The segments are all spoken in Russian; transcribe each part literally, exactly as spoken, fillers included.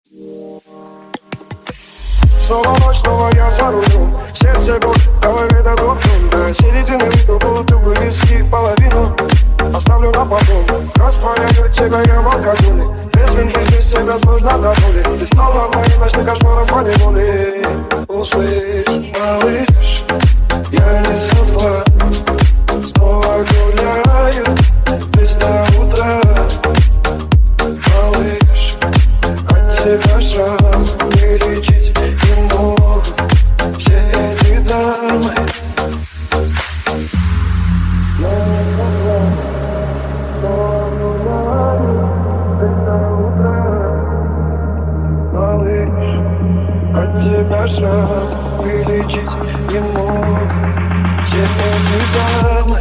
Снова ночь, снова я за рулем. В сердце боль, в голове дадут дом. До середины выпил бутылку виски, половину оставлю на потом. Растворяю тебя я в алкоголе. Трезвым жить без себя сложно до боли. Ты стала моим ночным кошмаром по неволе. Услышь, малыш, я не со зла. Снова гуляю здесь до утра. Малыш, от тебя шрам не лечить не могут все эти дамы. Я не со зла. Снова гуляю здесь до утра. Малыш, от тебя шрам вылечить не могут все эти дамы.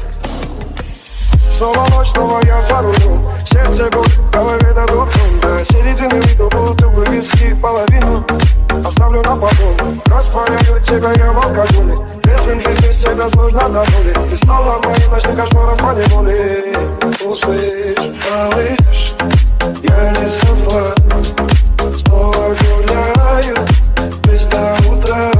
Снова ночь, снова я за рулем. В сердце боль, в голове дадут дом. До середины выпил бутылку виски, половину оставлю на потом. Растворяю тебя я в алкоголе. Трезвым жить без себя сложно до боли. Ты стала моим ночным кошмаром по неволе. Услышь, малыш, я не со зла. Снова гуляю здесь до утра.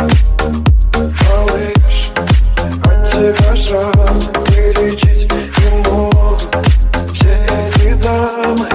Малыш, от тебя шрам вылечить не могут все эти дамы.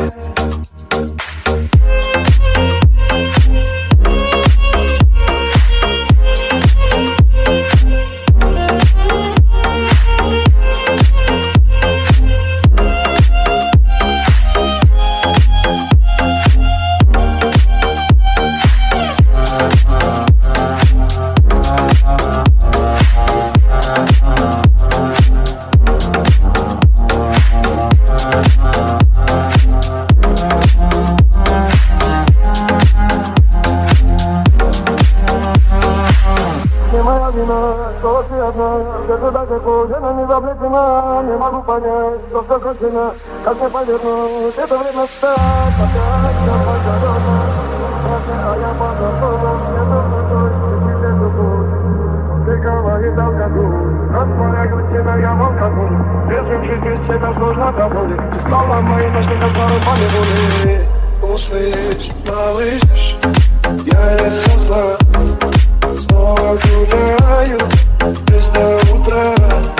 Что ты одна, где-то даже кожа не заплетена. Не могу понять, что все кончено. Как мне повернуть, это время встать. Опять я подорожна, а я подорожна. Мне нужно дождь, тебе любовь. Ты говорит алкоголь, растворяю тебя я в алкоголь. Трезвым жить без себя сложно до боли. Ты стала моим ночным кошмаром по неволе. Услышь, малыш, я не со зла. Снова гуляю здесь до утра.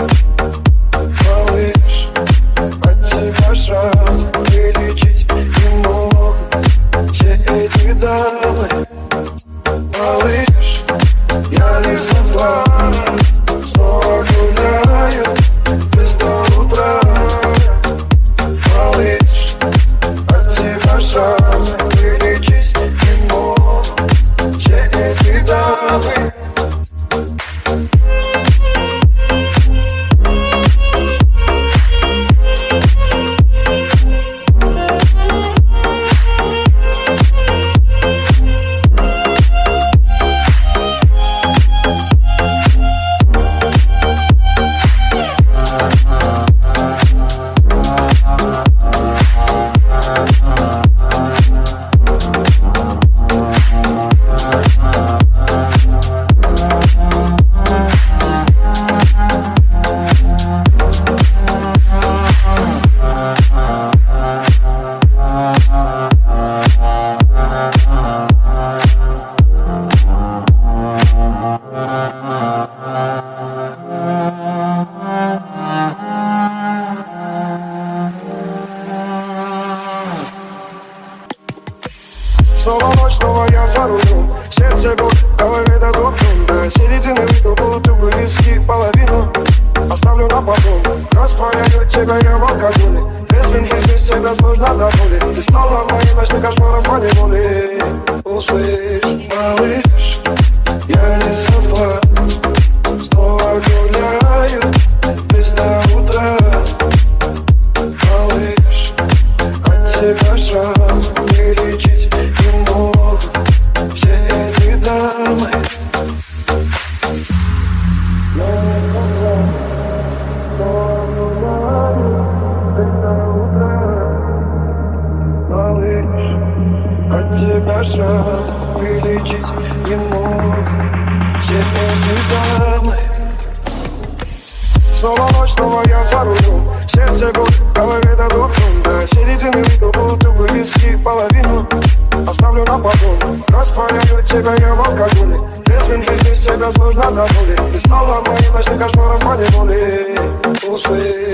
Малыш, от тебя шрам вылечить не могут все эти дамы. Малыш, я не со зла. Снова гуляю здесь до утра. Малыш, от тебя шрам вылечить не могут все эти дамы. Снова ночь, снова я за рулем. В сердце боль, в голове дадут дом. До середины выпил бутылку виски, половину оставлю на потом. Растворяю тебя я в алкоголе. Трезвым жить без себя сложно до боли. Ты стала моим ночным кошмаром по неволе. Услышь, малыш, я не со зла. Снова гуляю здесь до утра. Малыш, от тебя шрам вылечить не могут все эти дамы. Я не со зла. Снова гуляю здесь до утра. Малыш, От тебя шрам вылечить не могут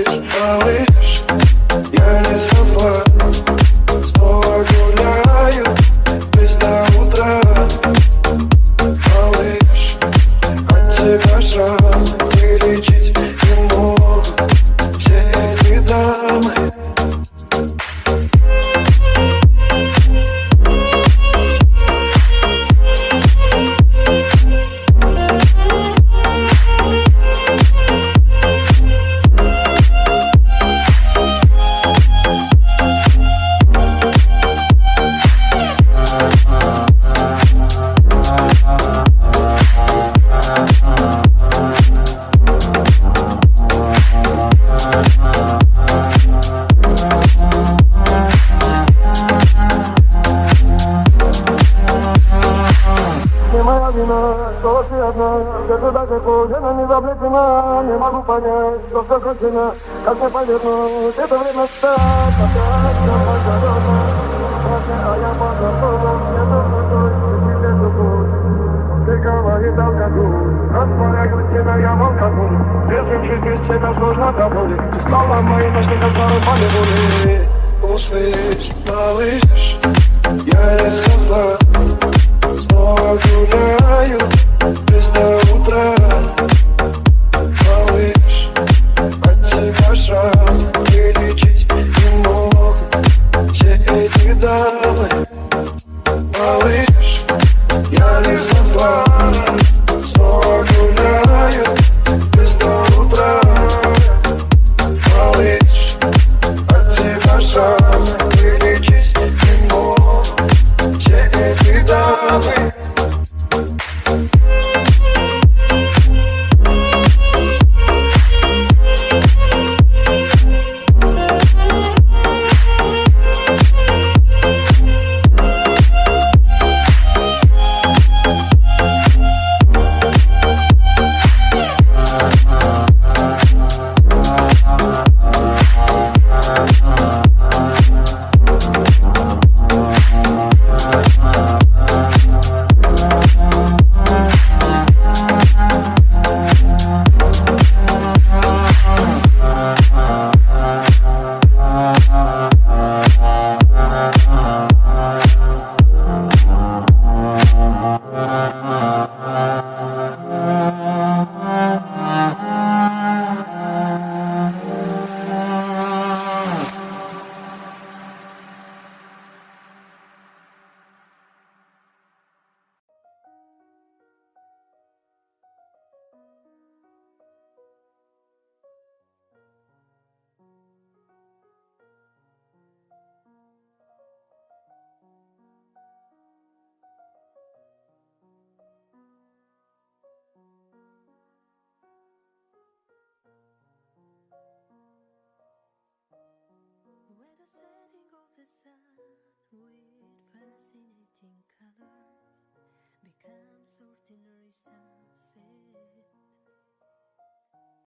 Малыш, малыш, я не со зла. Снова гуляю здесь до утра. Малыш, от тебя шрам вылечить не могут все эти дамы. Что ты одна, где-то далеко, жена не заплетена. Не могу понять, что все кончено. Как мне повернуть, это время стать опять на пожарена. А я позабыл, мне нужно только тебе любовь. Ты говорит алкоголь, раз моя грудина, я волкоголь. Если жить без тебя сложно до боли. Ты стала моим ночником, сварой по неволе. Услышь, малыш, я не со зла. Снова гуляю здесь до утра. Малыш, от тебя шрам вылечить не могут все эти дамы. Малыш, я не со зла. Снова гуляю здесь до утра. Малыш, от тебя шрам вылечить не могут все эти дамы. Becomes ordinary sunset.